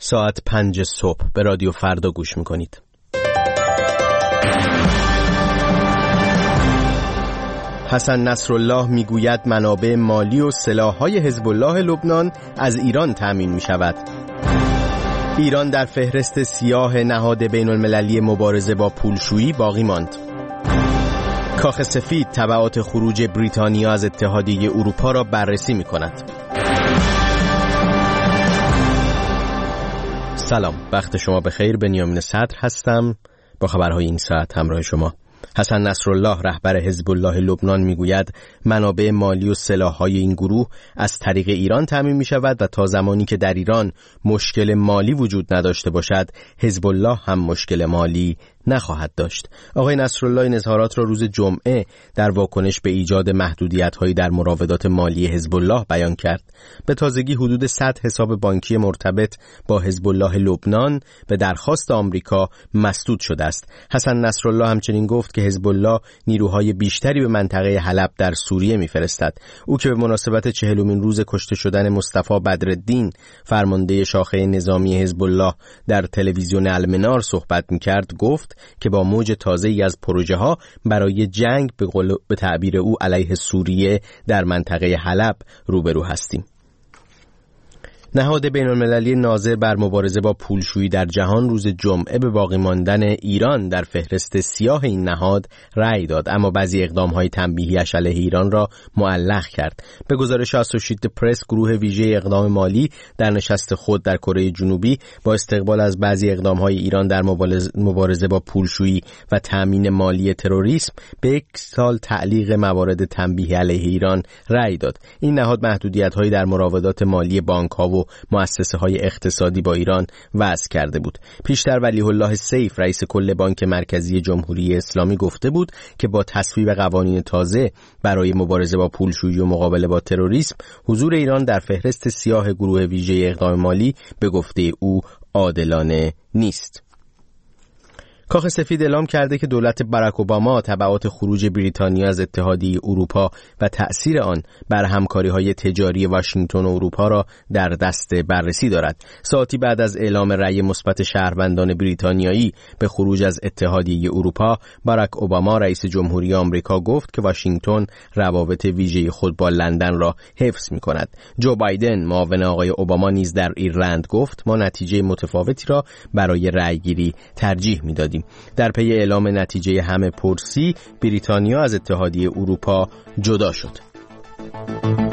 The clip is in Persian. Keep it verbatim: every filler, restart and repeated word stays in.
ساعت پنج صبح به رادیو فردا گوش میکنید. حسن نصرالله میگوید منابع مالی و سلاح‌های حزب الله لبنان از ایران تامین میشود. ایران در فهرست سیاه نهاد بین المللی مبارزه با پولشویی باقی ماند. کاخ سفید تبعات خروج بریتانیا از اتحادیه اروپا را بررسی می‌کند. سلام، وقت شما بخیر. بنیامین صدر هستم با خبرهای این ساعت همراه شما. حسن نصرالله رهبر حزب الله لبنان میگوید منابع مالی و سلاح‌های این گروه از طریق ایران تامین می‌شود و تا زمانی که در ایران مشکل مالی وجود نداشته باشد، حزب الله هم مشکل مالی نخواهد داشت. آقای نصرالله این اظهارات را روز جمعه در واکنش به ایجاد محدودیت‌هایی در مراودات مالی حزب الله بیان کرد. به تازگی حدود صد حساب بانکی مرتبط با حزب الله لبنان به درخواست آمریکا مسدود شده است. حسن نصرالله همچنین گفت که حزب الله نیروهای بیشتری به منطقه حلب در سوریه می‌فرستد. او که به مناسبت چهلمین روز کشته شدن مصطفی بدرالدین فرمانده شاخه نظامی حزب الله در تلویزیون المنار صحبت می‌کرد، گفت که با موج تازه‌ای از پروژه‌ها برای جنگ به قول به تعبیر او علیه سوریه در منطقه حلب روبرو هستیم. نهاد بین‌المللی ناظر بر مبارزه با پولشویی در جهان روز جمعه به باقی ماندن ایران در فهرست سیاه این نهاد رأی داد، اما بعضی اقدام‌های تنبیهی‌اش علیه ایران را معلق کرد. به گزارش اسوشییتد پرس، گروه ویژه اقدام مالی در نشست خود در کره جنوبی با استقبال از بعضی اقدام‌های ایران در مبارزه با پولشویی و تأمین مالی تروریسم به یک سال تعلیق موارد تنبیه علیه ایران رأی داد. این نهاد محدودیت‌هایی در مراودات مالی بانک‌ها و مؤسسه‌های اقتصادی با ایران وضع کرده بود. پیشتر ولیح الله سیف رئیس کل بانک مرکزی جمهوری اسلامی گفته بود که با تصویب قوانین تازه برای مبارزه با پولشویی و مقابله با تروریسم، حضور ایران در فهرست سیاه گروه ویژه اقدام مالی به گفته او عادلانه نیست. کاخ سفید اعلام کرده که دولت باراک اوباما تبعات خروج بریتانیا از اتحادیه اروپا و تأثیر آن بر همکاری‌های تجاری واشنگتن و اروپا را در دست بررسی دارد. ساعتی بعد از اعلام رأی مثبت شهروندان بریتانیایی به خروج از اتحادیه اروپا، باراک اوباما رئیس جمهوری آمریکا گفت که واشنگتن روابط ویژه خود با لندن را حفظ می‌کند. جو بایدن معاون آقای اوباما نیز در ایرلند گفت ما نتیجه متفاوتی را برای رأیگیری ترجیح می‌دادیم. در پی اعلام نتیجه همه پرسی، بریتانیا از اتحادیه اروپا جدا شد.